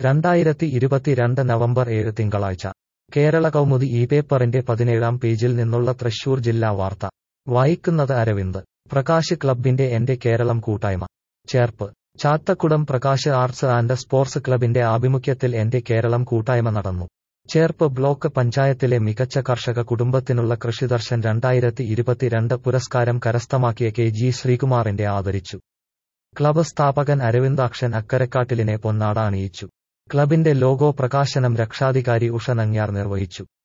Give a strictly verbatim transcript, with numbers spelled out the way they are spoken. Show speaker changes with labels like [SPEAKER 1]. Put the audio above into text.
[SPEAKER 1] രണ്ടായിരത്തി ഇരുപത്തിരണ്ട് നവംബർ ഏഴ് തിങ്കളാഴ്ച കേരള കൗമുദി ഈ പേപ്പറിന്റെ പതിനേഴാം പേജിൽ നിന്നുള്ള തൃശൂർ ജില്ലാ വാർത്ത വായിക്കുന്നത് അരവിന്ദ്. പ്രകാശ് ക്ലബിന്റെ എന്റെ കേരളം കൂട്ടായ്മ Cherpu. Chathakkudam Prakash arts and sports ക്ലബിന്റെ ആഭിമുഖ്യത്തിൽ എന്റെ കേരളം കൂട്ടായ്മ നടന്നു. ചേർപ്പ് ബ്ലോക്ക് പഞ്ചായത്തിലെ മികച്ച കർഷക കുടുംബത്തിനുള്ള കൃഷിദർശൻ രണ്ടായിരത്തി ഇരുപത്തിരണ്ട് പുരസ്കാരം കരസ്ഥമാക്കിയ കെ ജി ശ്രീകുമാറിന്റെ ആദരിച്ചു. ക്ലബ് സ്ഥാപകൻ അരവിന്ദാക്ഷൻ അക്കരക്കാട്ടിലിനെ പൊന്നാട അണിയിച്ചു. ക്ലബിന്റെ ലോഗോ പ്രകാശനം രക്ഷാധികാരി ഉഷ നങ്ങ്യാർ നിർവഹിച്ചു.